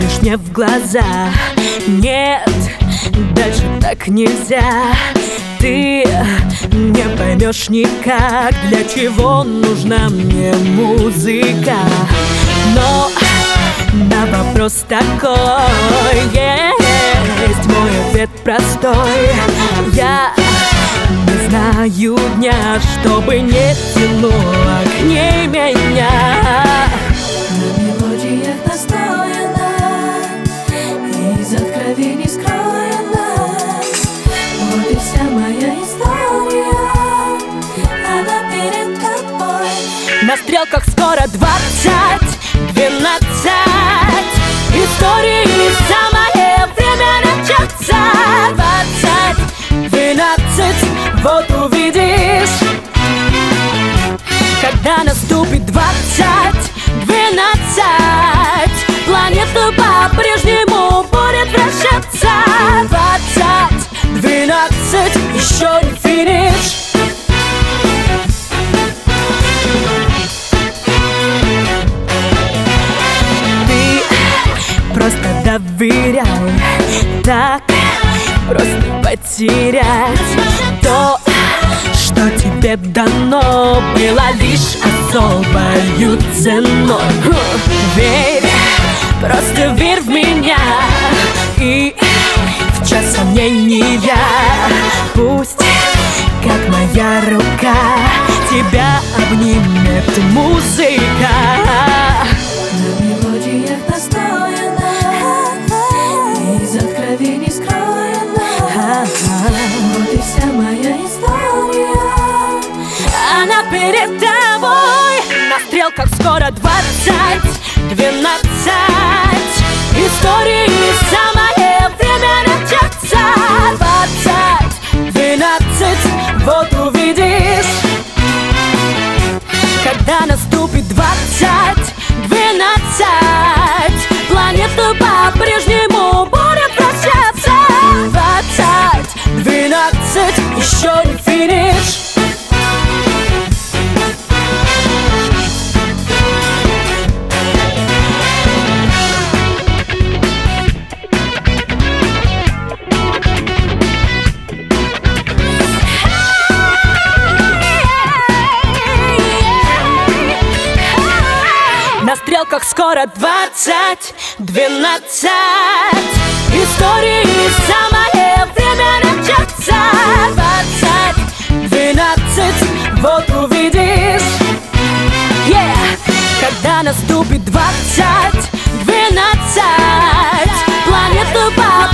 смотришь мне в глаза. Нет, дальше так нельзя. Ты не поймешь никак, для чего нужна мне музыка. Но на вопрос такой есть мой ответ простой. Я не знаю дня, чтобы не тянуло к ней меня. На мелодиях настояна, из откровений скроена. Вот и вся моя история, она перед тобой. На стрелках скоро 20:12. Истории самое время начаться. 20:12, вот увидишь. Когда наступит 20:12, планета по-прежнему будет вращаться. 20:12, еще не финиш. Просто доверяй, так просто потерять то, что тебе дано было лишь особою ценой. Верь, просто верь в меня, и в час сомнения пусть, как моя рука, тебя обнимет музыка. На мелодиях настояна, из откровений скроена. Вот и вся моя история, она перед тобой. На стрелках скоро 20:12. Истории самое время начаться. 20:12, вот увидишь. Когда наступит 20:12, планета по-прежнему будет вращаться. 20:12, еще не финиш. На стрелках скоро 20:12. Истории самое время начаться. 20:12, вот увидишь. Когда наступит 20:12, планета по